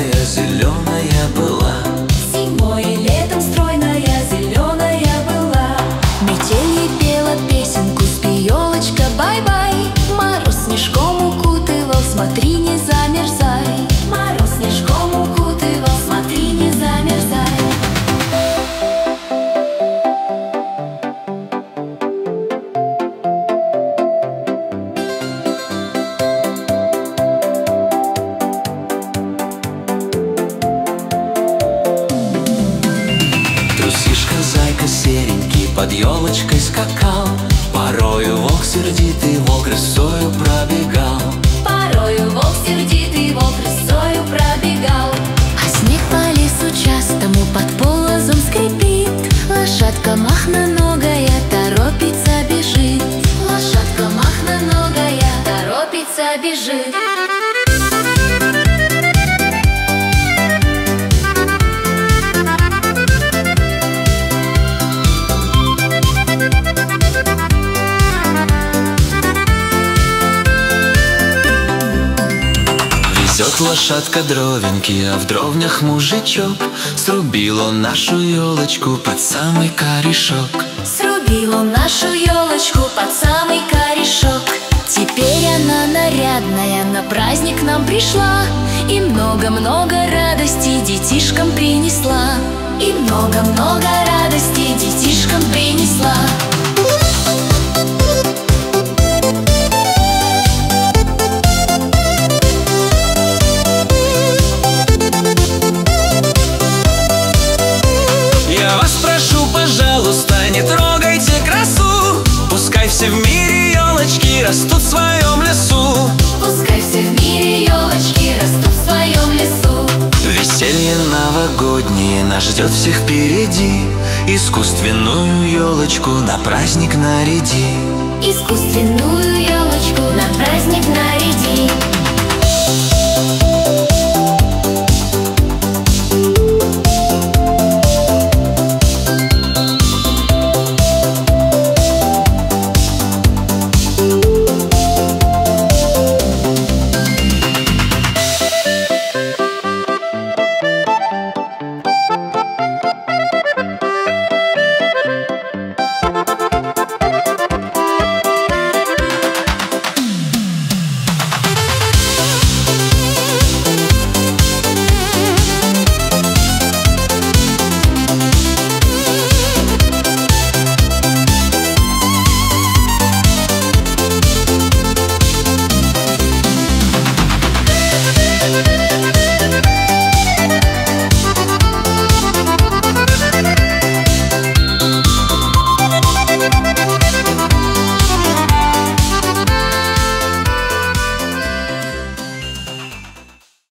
стройная, зеленая была. Зимой и летом стройная, зеленая была. Метель ей пела песенку, спи, елочка, бай-бай. Мороз снежком укутывал, смотри, не замерзай. Мороз снежком укутывал, смотри, не замерзай. Трусишка, зайка серенький под елочкой скакал. Порою волк сердитый, волк рысою пробегал. Порою волк сердитый, волк рысою пробегал. А снег по лесу частому под полозом скрипит. Лошадка махноногая торопится, бежит. Лошадка махноногая торопится, бежит. Везет лошадка дровеньки, а в дровнях мужичок. Срубил он нашу елочку под самый корешок. Срубил он нашу елочку под самый корешок. Теперь она нарядная, на праздник нам пришла. И много-много радости детишкам принесла. И много-много радости детишкам принесла. Я вас прошу, пожалуйста, не трогайте красу. Пускай все в мире елочки растут в своем лесу. Пускай все в мире елочки растут в своем лесу. Веселье новогоднее нас ждет всех впереди. Искусственную елочку на праздник наряди. Искусственную елочку на праздник наряди.